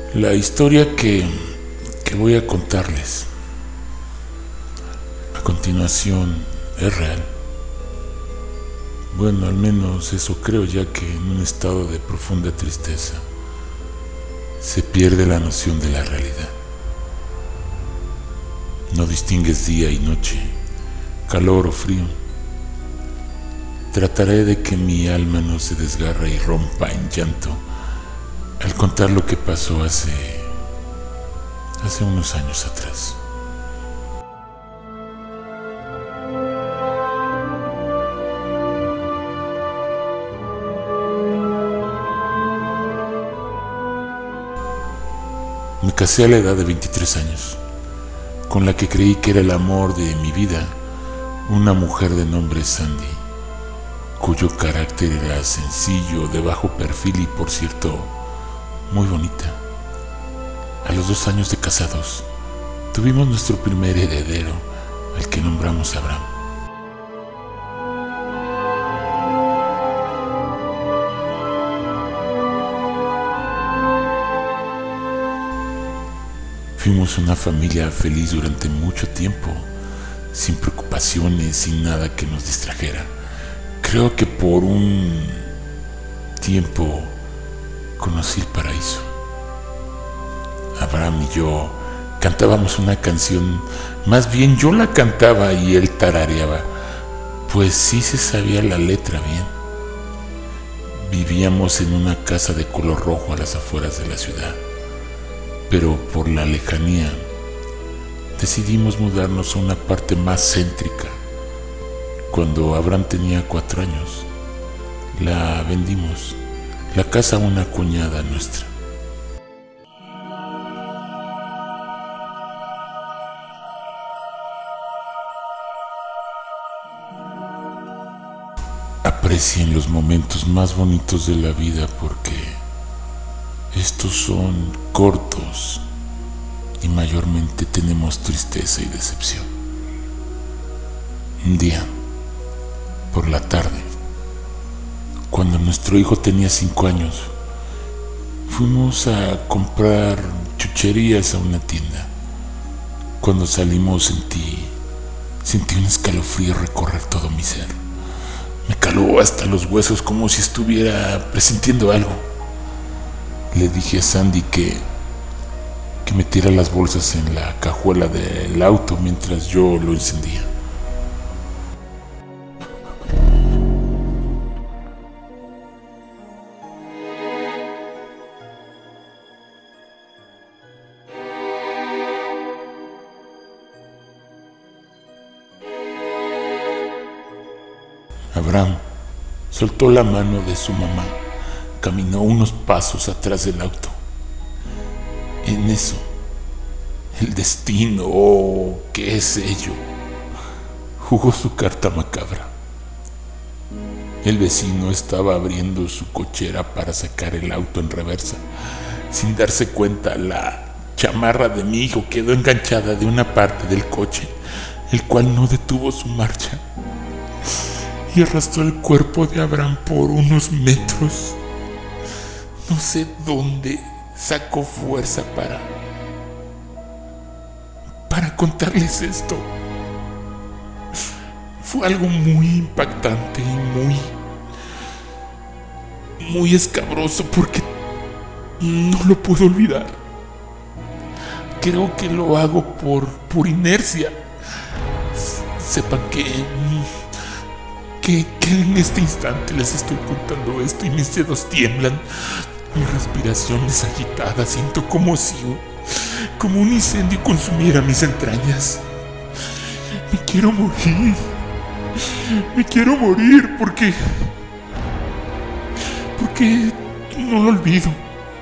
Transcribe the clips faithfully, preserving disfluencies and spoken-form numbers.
La historia que, que voy a contarles a continuación es real. Bueno, al menos eso creo, ya que en un estado de profunda tristeza se pierde la noción de la realidad. No distingues día y noche, calor o frío. Trataré de que mi alma no se desgarre y rompa en llanto al contar lo que pasó hace, hace unos años atrás. Me casé a la edad de veintitrés años, con la que creí que era el amor de mi vida, una mujer de nombre Sandy, cuyo carácter era sencillo, de bajo perfil y, por cierto, muy bonita. A los dos años de casados, tuvimos nuestro primer heredero, al que nombramos Abraham. Fuimos una familia feliz durante mucho tiempo, sin preocupaciones, sin nada que nos distrajera. Creo que por un tiempo conocí el paraíso. Abraham y yo cantábamos una canción, más bien yo la cantaba y él tarareaba, pues sí se sabía la letra bien. Vivíamos en una casa de color rojo a las afueras de la ciudad, pero por la lejanía decidimos mudarnos a una parte más céntrica. Cuando Abraham tenía cuatro años, la vendimos, la casa a una cuñada nuestra. Aprecien los momentos más bonitos de la vida, porque estos son cortos y mayormente tenemos tristeza y decepción. Un día, por la tarde, cuando nuestro hijo tenía cinco años, fuimos a comprar chucherías a una tienda. Cuando salimos sentí, sentí un escalofrío recorrer todo mi ser. Me caló hasta los huesos, como si estuviera presintiendo algo. Le dije a Sandy que, que metiera las bolsas en la cajuela del auto mientras yo lo encendía. Abraham soltó la mano de su mamá, caminó unos pasos atrás del auto. En eso, el destino, o qué sé yo, jugó su carta macabra. El vecino estaba abriendo su cochera para sacar el auto en reversa. Sin darse cuenta, la chamarra de mi hijo quedó enganchada de una parte del coche, el cual no detuvo su marcha y arrastró el cuerpo de Abraham por unos metros. No sé dónde sacó fuerza para para contarles esto. Fue algo muy impactante y muy muy escabroso, porque no lo puedo olvidar. Creo que lo hago por por inercia. Sepan que Que, que en este instante les estoy contando esto y mis dedos tiemblan, mi respiración es agitada, siento como si como un incendio consumiera mis entrañas. Me quiero morir, me quiero morir porque porque no lo olvido.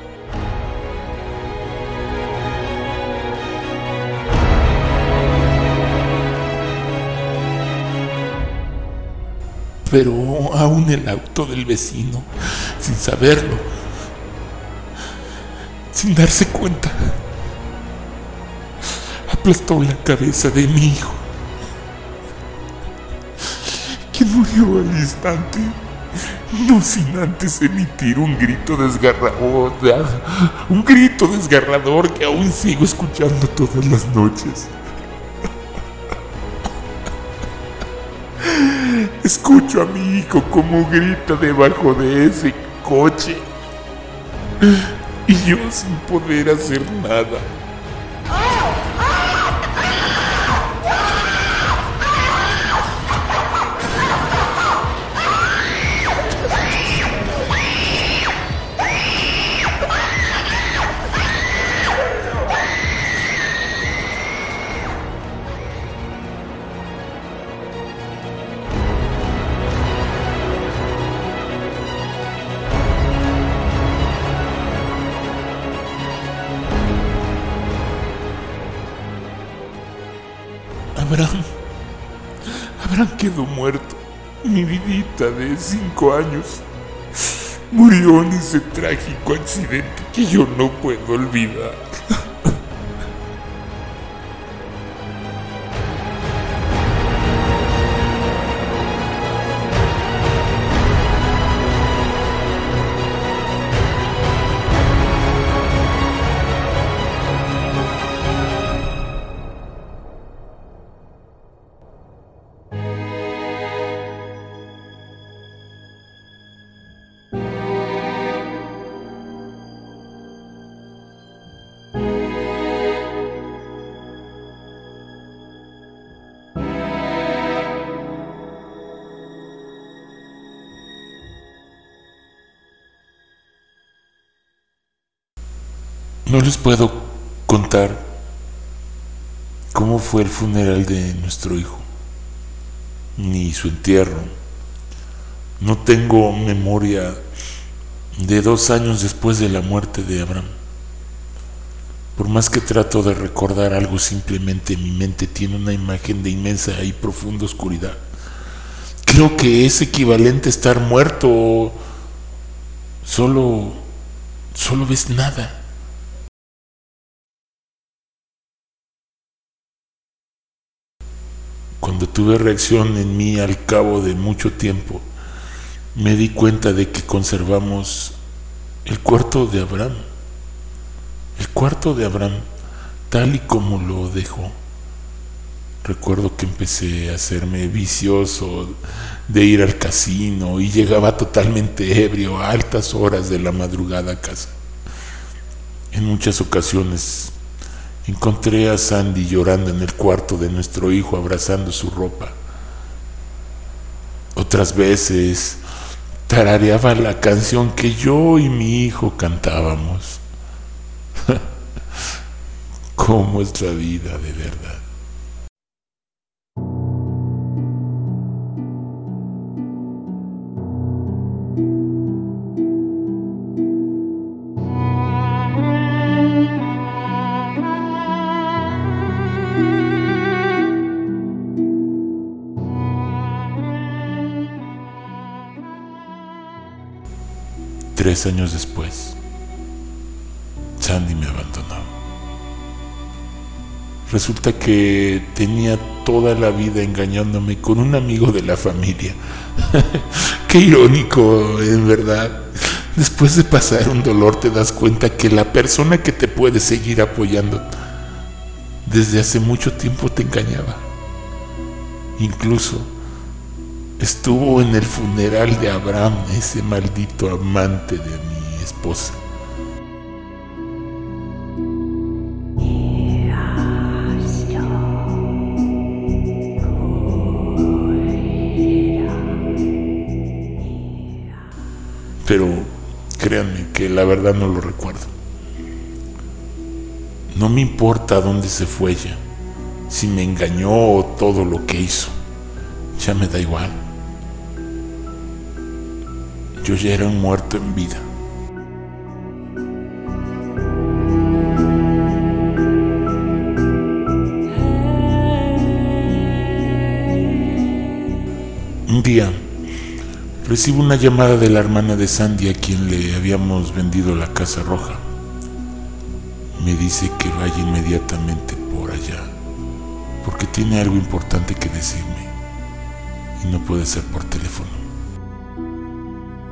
Pero aún el auto del vecino, sin saberlo, sin darse cuenta, aplastó la cabeza de mi hijo, quien murió al instante no sin antes emitir un grito desgarrador, un grito desgarrador que aún sigo escuchando todas las noches. Escucho a mi hijo como grita debajo de ese coche y yo sin poder hacer nada. Abraham, Abraham quedó muerto. Mi vidita de cinco años murió en ese trágico accidente que yo no puedo olvidar. No les puedo contar cómo fue el funeral de nuestro hijo, ni su entierro. No tengo memoria de dos años después de la muerte de Abraham. Por más que trato de recordar algo, simplemente mi mente tiene una imagen de inmensa y profunda oscuridad. Creo que es equivalente a estar muerto. Solo, solo ves nada. Cuando tuve reacción en mí al cabo de mucho tiempo, me di cuenta de que conservamos el cuarto de Abraham. El cuarto de Abraham, tal y como lo dejó. Recuerdo que empecé a hacerme vicioso de ir al casino y llegaba totalmente ebrio a altas horas de la madrugada a casa. En muchas ocasiones encontré a Sandy llorando en el cuarto de nuestro hijo, abrazando su ropa. Otras veces tarareaba la canción que yo y mi hijo cantábamos. ¿Cómo es la vida de verdad? Tres años después, Sandy me abandonó. Resulta que tenía toda la vida engañándome con un amigo de la familia. Qué irónico, en verdad. Después de pasar un dolor te das cuenta que la persona que te puede seguir apoyando desde hace mucho tiempo te engañaba. Incluso estuvo en el funeral de Abraham, ese maldito amante de mi esposa. Pero créanme que la verdad no lo recuerdo. No me importa a dónde se fue ella, si me engañó o todo lo que hizo. Ya me da igual. Yo ya era un muerto en vida. Un día recibo una llamada de la hermana de Sandy, a quien le habíamos vendido la casa roja. Me dice que vaya inmediatamente por allá, porque tiene algo importante que decirme y no puede ser por teléfono.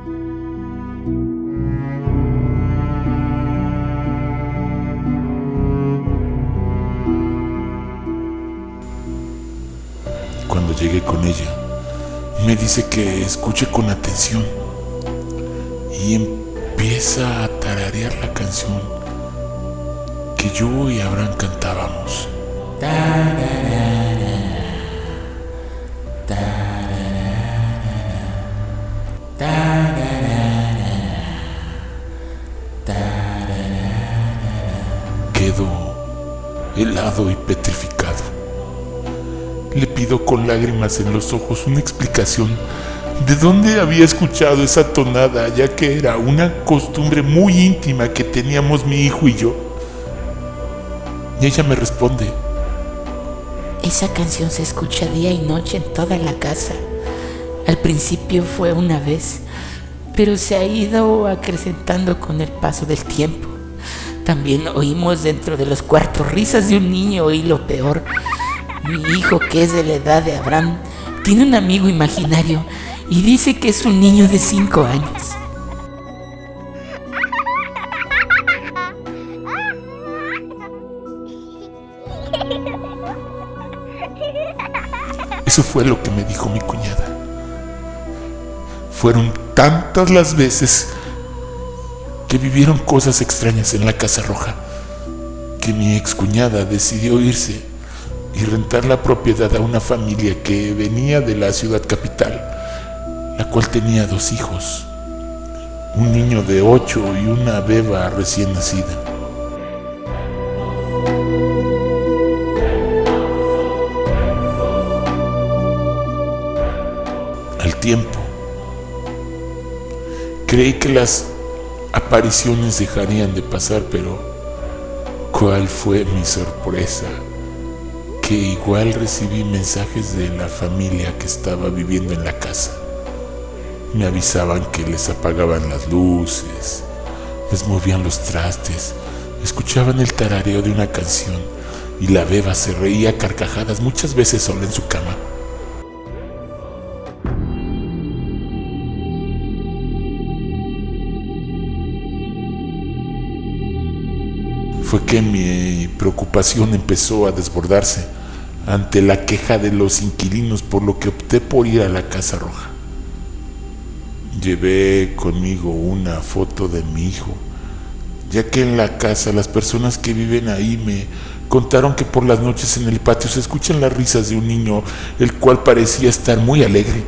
llegué con ella, me dice que escuche con atención y empieza a tararear la canción que yo y Abraham cantábamos. Quedo helado y petrificado. Le pido con lágrimas en los ojos una explicación de dónde había escuchado esa tonada, ya que era una costumbre muy íntima que teníamos mi hijo y yo. Y ella me responde: esa canción se escucha día y noche en toda la casa. Al principio fue una vez, pero se ha ido acrecentando con el paso del tiempo. También oímos dentro de los cuartos risas de un niño y lo peor, mi hijo, que es de la edad de Abraham, tiene un amigo imaginario y dice que es un niño de cinco años. Eso fue lo que me dijo mi cuñada. Fueron tantas las veces que vivieron cosas extrañas en la Casa Roja que mi excuñada decidió irse y rentar la propiedad a una familia que venía de la ciudad capital, la cual tenía dos hijos, un niño de ocho y una beba recién nacida. Al tiempo, creí que las apariciones dejarían de pasar, pero ¿cuál fue mi sorpresa? Que igual recibí mensajes de la familia que estaba viviendo en la casa. Me avisaban que les apagaban las luces, les movían los trastes, escuchaban el tarareo de una canción y la beba se reía a carcajadas, muchas veces sola en su cama. Fue que mi preocupación empezó a desbordarse ante la queja de los inquilinos, por lo que opté por ir a la Casa Roja. Llevé conmigo una foto de mi hijo, ya que en la casa las personas que viven ahí me contaron que por las noches en el patio se escuchan las risas de un niño, el cual parecía estar muy alegre.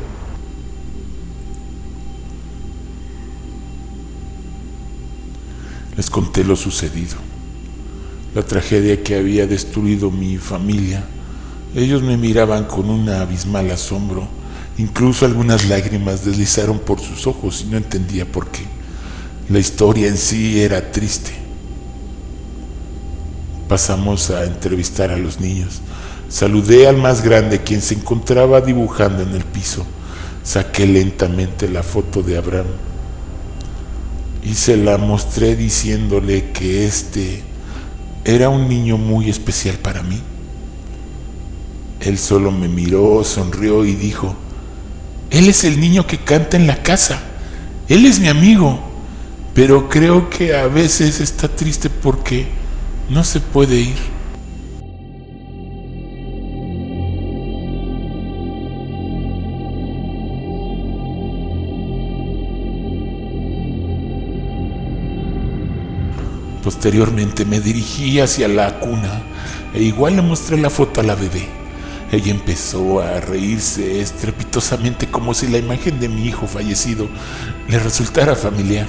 Les conté lo sucedido, la tragedia que había destruido mi familia. Ellos me miraban con un abismal asombro, incluso algunas lágrimas deslizaron por sus ojos y no entendía por qué. La historia en sí era triste. Pasamos a entrevistar a los niños. Saludé al más grande, quien se encontraba dibujando en el piso. Saqué lentamente la foto de Abraham y se la mostré diciéndole que este era un niño muy especial para mí. Él solo me miró, sonrió y dijo: él es el niño que canta en la casa, él es mi amigo, pero creo que a veces está triste porque no se puede ir. Posteriormente me dirigí hacia la cuna e igual le mostré la foto a la bebé. Ella empezó a reírse estrepitosamente, como si la imagen de mi hijo fallecido le resultara familiar.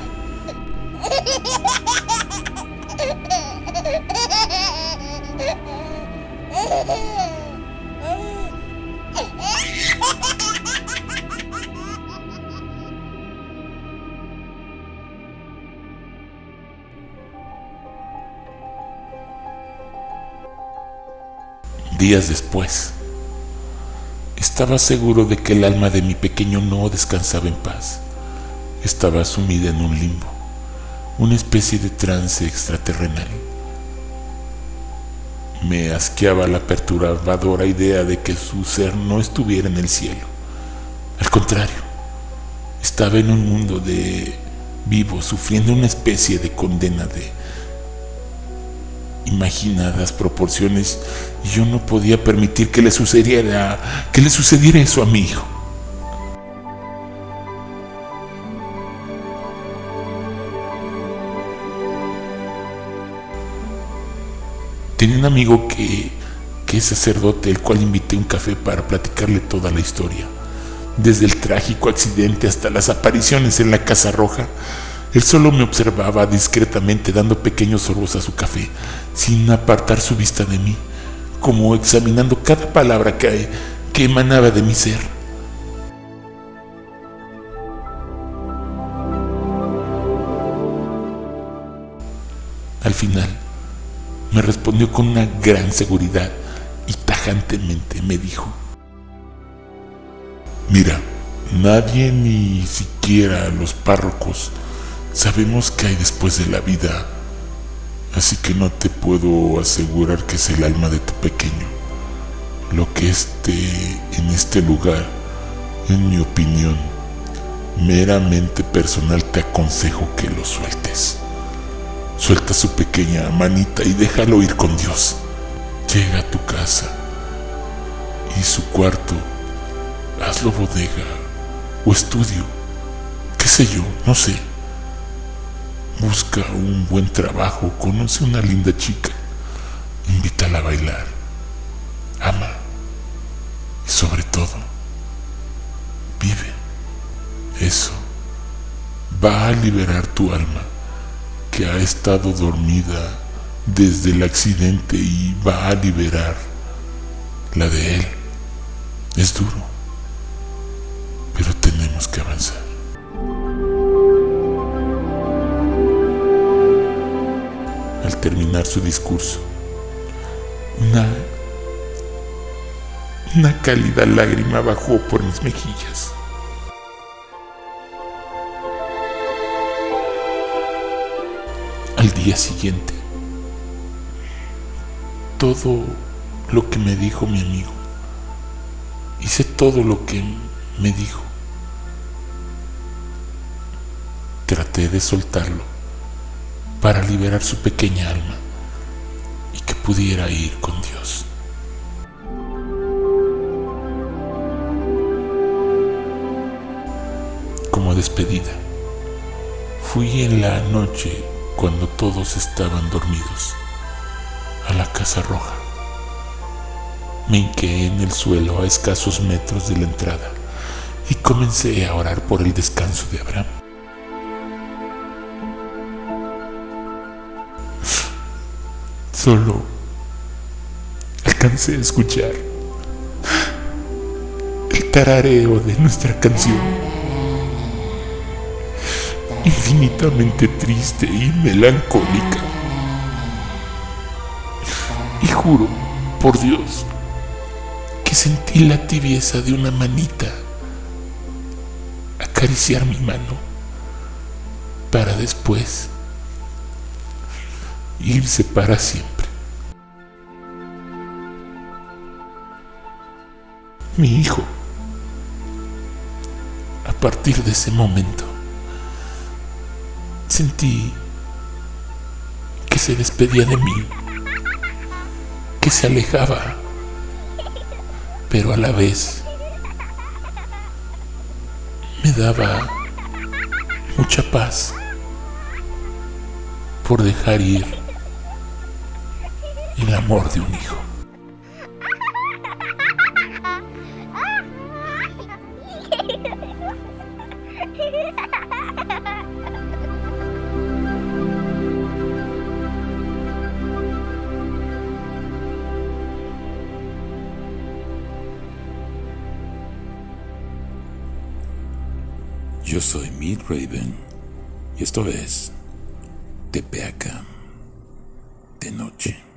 Días después, estaba seguro de que el alma de mi pequeño no descansaba en paz. Estaba sumida en un limbo, una especie de trance extraterrenal. Me asqueaba la perturbadora idea de que su ser no estuviera en el cielo. Al contrario, estaba en un mundo de vivos, sufriendo una especie de condena de imaginadas proporciones y yo no podía permitir que le sucediera, que le sucediera eso a mi hijo. Tenía un amigo que, que es sacerdote, el cual invité a un café para platicarle toda la historia. Desde el trágico accidente hasta las apariciones en la Casa Roja, él solo me observaba discretamente dando pequeños sorbos a su café, sin apartar su vista de mí, como examinando cada palabra que, que emanaba de mi ser. Al final, me respondió con una gran seguridad y tajantemente me dijo: mira, nadie, ni siquiera los párrocos, sabemos qué hay después de la vida, así que no te puedo asegurar que es el alma de tu pequeño. Lo que esté en este lugar, en mi opinión, meramente personal, te aconsejo que lo sueltes. Suelta su pequeña manita y déjalo ir con Dios. Llega a tu casa y su cuarto, hazlo bodega o estudio, qué sé yo, no sé. Busca un buen trabajo, conoce una linda chica, invítala a bailar, ama y sobre todo, vive. Eso va a liberar tu alma, que ha estado dormida desde el accidente, y va a liberar la de él. Es duro, pero tenemos que avanzar. Al terminar su discurso, una, una cálida lágrima bajó por mis mejillas. Al día siguiente, todo lo que me dijo mi amigo, hice todo lo que me dijo. Traté de soltarlo para liberar su pequeña alma y que pudiera ir con Dios. Como despedida, fui en la noche, cuando todos estaban dormidos, a la Casa Roja. Me hinqué en el suelo a escasos metros de la entrada y comencé a orar por el descanso de Abraham. Solo alcancé a escuchar el tarareo de nuestra canción, infinitamente triste y melancólica. Y juro por Dios que sentí la tibieza de una manita acariciar mi mano para después irse para siempre. Mi hijo, a partir de ese momento, sentí que se despedía de mí, que se alejaba, pero a la vez me daba mucha paz por dejar ir el amor de un hijo. Yo soy Mid Raven y esto es Tepeaca de Noche.